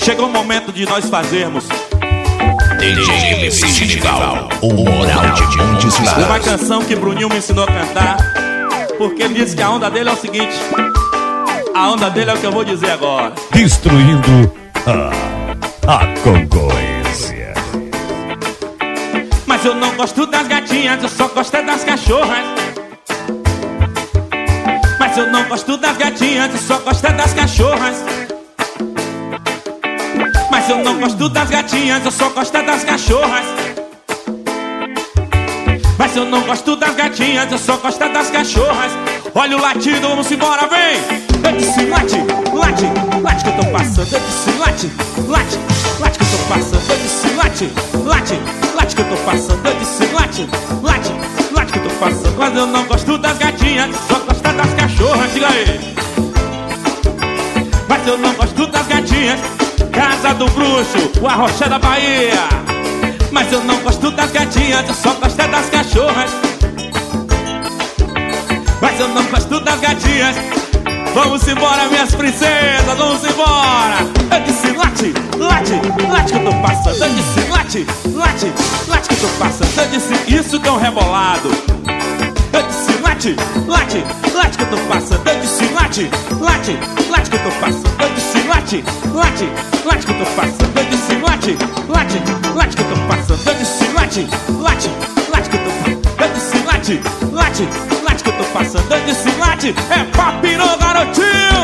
Chegou o momento de nós fazermos DJ MC Genival, o moral de Montes Claros. uma canção que Bruninho me ensinou a cantar, porque ele disse que a onda dele é o seguinte. A onda dele é o que eu vou dizer agora. Destruindo a concorrência. Mas eu não gosto das gatinhas, eu só gosto é das cachorras. Mas eu não gosto das gatinhas, eu só gosto é das cachorras. Mas eu não gosto das gatinhas, eu só gosto é das cachorras. Mas eu não gosto das gatinhas, eu só gosto é das cachorras. Olha o latido, vamos embora, vem! Eu disse late, late, late que eu tô passando. Eu disse late, late, late que eu tô passando. Eu disse late, late, late que eu tô passando. Eu disse late, late, late que eu tô passando. Mas eu não gosto das gatinhas, só gosto das cachorras, diga aí. Mas eu não gosto das gatinhas, Casa do Bruxo, o Arrocha da Bahia. Mas eu não gosto das gatinhas, eu só gosto das cachorras. Mas eu não gosto das gatinhas. Vamos embora, minhas princesas, vamos embora. Eu disse late, late, late que eu tô passando. Eu disse late, late, late que eu tô passando. Eu disse isso que é um rebolado. Eu disse late, late, late que eu tô passando. Eu disse late, late, late que eu tô passando. Eu disse late, late, late que eu tô passando. Eu disse late, late, late que eu tô passando. Eu disse late, late, late que eu tô passando. Eu disse late, late, late que eu tô passando. Eu disse late, é papirô, garotinho.